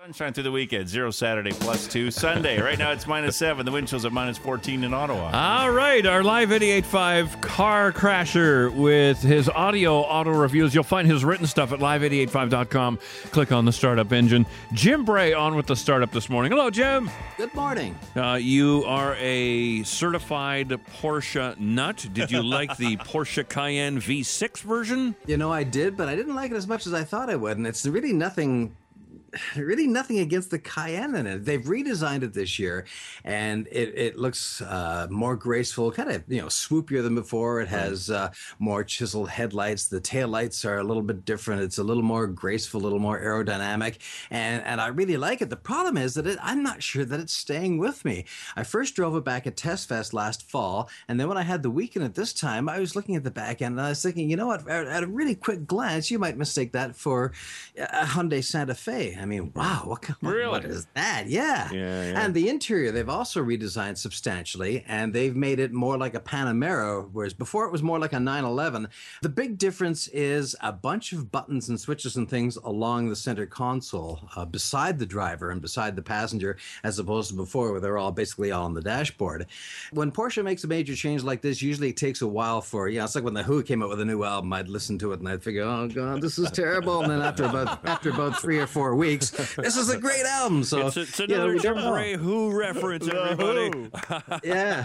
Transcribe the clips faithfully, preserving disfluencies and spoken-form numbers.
Sunshine through the weekend. Zero Saturday, plus two Sunday. Right now it's minus seven. The wind chill's at minus fourteen in Ottawa. All right. Our live eighty-eight point five car crasher with his audio auto reviews. You'll find his written stuff at live eighty-eight five dot com. Click on the startup engine. Jim Bray on with the startup this morning. Hello, Jim. Good morning. Uh, you are a certified Porsche nut. Did you like the Porsche Cayenne V six version? You know, I did, but I didn't like it as much as I thought I would. And it's really nothing... really nothing against the Cayenne in it. They've redesigned it this year, and it, it looks uh, more graceful, kind of, you know, swoopier than before. It has uh, more chiseled headlights. The taillights are a little bit different. It's a little more graceful, a little more aerodynamic, and, and I really like it. The problem is that it, I'm not sure that it's staying with me. I first drove it back at Test Fest last fall, and then when I had the weekend at this time, I was looking at the back end, and I was thinking, you know what, at a really quick glance, you might mistake that for a Hyundai Santa Fe. I mean, wow, what, what, really? what is that? Yeah. Yeah, yeah. And the interior, they've also redesigned substantially, and they've made it more like a Panamera, whereas before it was more like a nine eleven. The big difference is a bunch of buttons and switches and things along the center console, uh, beside the driver and beside the passenger, as opposed to before where they're all basically all on the dashboard. When Porsche makes a major change like this, usually it takes a while for, you know, it's like when The Who came out with a new album, I'd listen to it and I'd figure, oh, God, this is terrible. And then after about, after about three or four weeks, this is a great album. So It's, it's you know, another we Jim don't know. Bray Who reference, everybody. Yeah.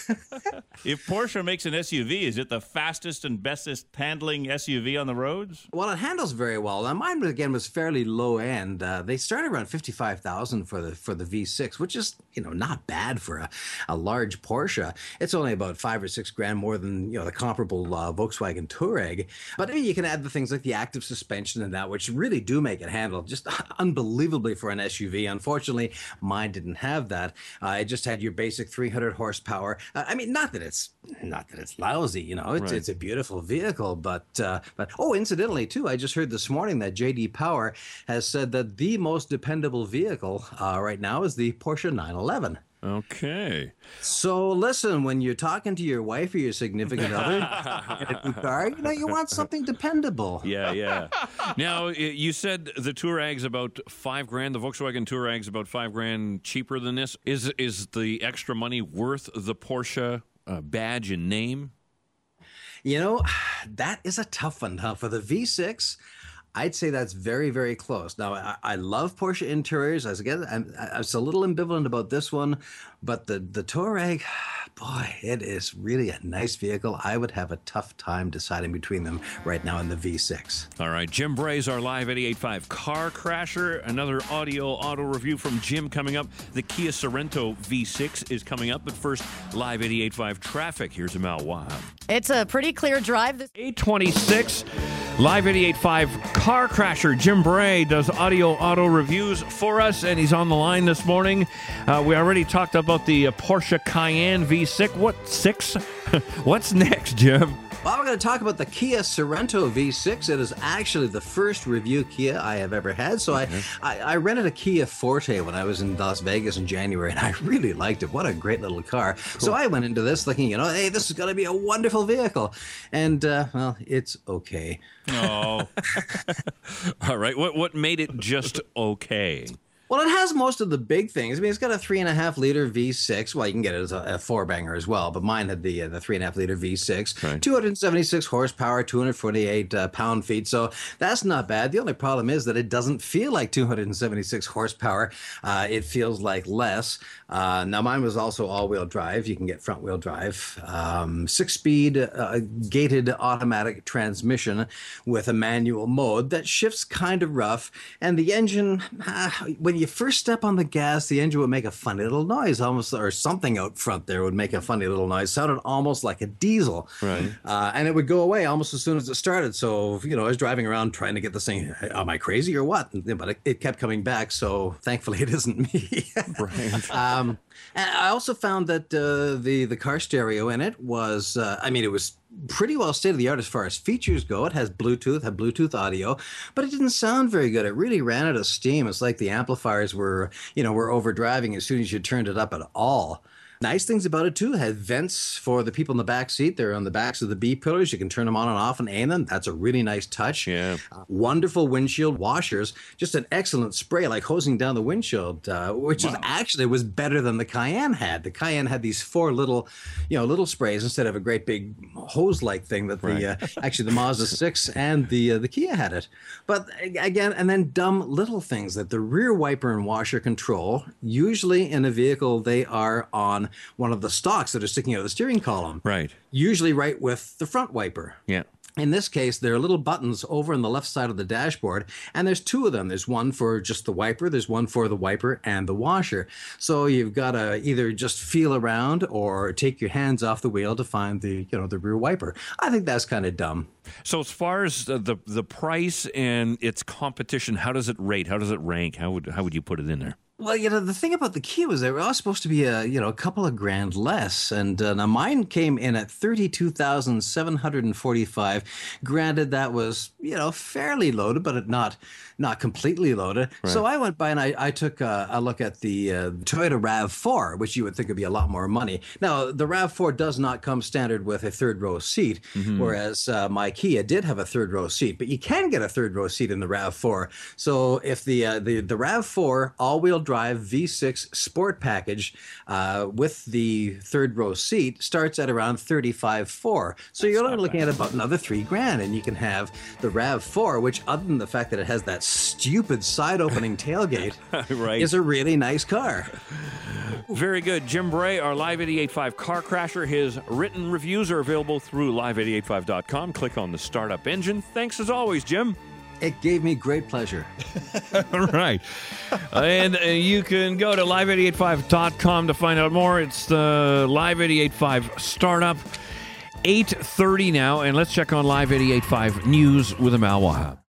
If Porsche makes an S U V, is it the fastest and bestest handling S U V on the roads? Well, it handles very well. Now, mine again was fairly low end. Uh, they started around fifty-five thousand for the for the V six, which is, you know, not bad for a, a large Porsche. It's only about five or six grand more than, you know, the comparable uh, Volkswagen Touareg. But I mean, you can add the things like the active suspension and that, which really do make it handle just unbelievably for an S U V. Unfortunately, mine didn't have that. Uh, it just had your basic three hundred horsepower. Uh, I mean, not that it's not that it's lousy, you know. It's Right. it's a beautiful vehicle, but uh, but oh, incidentally too, I just heard this morning that J D Power has said that the most dependable vehicle uh, right now is the Porsche nine eleven. Okay. So listen, when you're talking to your wife or your significant other, in a new car, you know, you want something dependable. Yeah, yeah. Now, y- you said the Touareg's about five grand. The Volkswagen Touareg's about five grand cheaper than this. Is is the extra money worth the Porsche uh, badge and name? You know, that is a tough one, huh? For the V six, I'd say that's very, very close. Now, I, I love Porsche interiors. As again, I'm, I was a little ambivalent about this one, but the the Touareg, boy, it is really a nice vehicle. I would have a tough time deciding between them right now in the V six. All right, Jim Bray's our live eighty-eight point five car crasher. Another audio auto review from Jim coming up. The Kia Sorento V six is coming up, but first, live eighty-eight point five traffic. Here's Amal Wahab. It's a pretty clear drive. This- eight twenty-six, live eighty-eight point five car crasher. Jim Bray does audio auto reviews for us, and he's on the line this morning. Uh, we already talked about the uh, Porsche Cayenne V six. What, six? What's next, Jim? Well, we're going to talk about the Kia Sorento V six. It is actually the first review Kia I have ever had. So I, I, I rented a Kia Forte when I was in Las Vegas in January, and I really liked it. What a great little car. So I went into this thinking, you know, hey, this is going to be a wonderful vehicle. And, uh, well, it's okay. Oh. All right, what what made it just okay? Well, it has most of the big things. I mean, it's got a three and a half liter V six. Well, you can get it as a, a four banger as well, but mine had the uh, the three and a half liter V six, Right. two hundred seventy-six horsepower, two hundred forty-eight uh, pound feet. So that's not bad. The only problem is that it doesn't feel like two hundred seventy-six horsepower. Uh, it feels like less. Uh, now, mine was also all-wheel drive. You can get front-wheel drive, um, six-speed uh, gated automatic transmission with a manual mode that shifts kind of rough, and the engine, uh, when you first step on the gas, the engine would make a funny little noise, almost, or something out front there would make a funny little noise. Sounded almost like a diesel. Right. Uh, and it would go away almost as soon as it started. So, you know, I was driving around trying to get this thing, am I crazy or what? But it, it kept coming back, so thankfully it isn't me. Right. um, and I also found that uh, the, the car stereo in it was, uh, I mean, it was pretty well state of the art as far as features go. It has Bluetooth, had Bluetooth audio, but it didn't sound very good. It really ran out of steam. It's like the amplifiers were, you know, were overdriving as soon as you turned it up at all. Nice things about it too, had vents for the people in the back seat. They're on the backs of the B pillars. You can turn them on and off and aim them. That's a really nice touch. Yeah. Uh, wonderful windshield washers. Just an excellent spray, like hosing down the windshield, uh, which Wow. is actually was better than the Cayenne had. The Cayenne had these four little, you know, little sprays instead of a great big hose-like thing that the uh, actually the Mazda six and the uh, the Kia had it. But again, and then dumb little things that the rear wiper and washer control. Usually in a vehicle, they are on one of the stalks that are sticking out of the steering column. Right. Usually right with the front wiper. Yeah. In this case, there are little buttons over on the left side of the dashboard, and there's two of them. There's one for just the wiper, there's one for the wiper and the washer. So you've got to either just feel around or take your hands off the wheel to find the, you know, the rear wiper. I think that's kind of dumb. So as far as the, the the price and its competition, how does it rate? How does it rank? How would how would you put it in there? Well, you know, the thing about the Kia was they were all supposed to be a, you know, a couple of grand less. And uh, now mine came in at thirty-two thousand seven hundred forty-five. Granted, that was, you know, fairly loaded, but not not completely loaded. Right. So I went by and I, I took a, a look at the uh, Toyota RAV four, which you would think would be a lot more money. Now, the RAV four does not come standard with a third row seat, mm-hmm. whereas uh, my Kia did have a third row seat. But you can get a third row seat in the RAV four. So if the uh, the, the RAV four all-wheel drive V six Sport package uh, with the third row seat starts at around thirty-five four. So That's you're only looking bad. at about another three grand, and you can have the RAV four, which other than the fact that it has that stupid side opening tailgate, right. is a really nice car. Very good. Jim Bray, our Live eighty-eight point five car crasher. His written reviews are available through live eighty-eight point five dot com. Click on the startup engine. Thanks as always, Jim. It gave me great pleasure. All right. And uh, you can go to live eighty-eight point five dot com to find out more. It's the Live eighty-eight point five startup. eight thirty now, and let's check on Live eighty-eight point five News with Amal Wahab.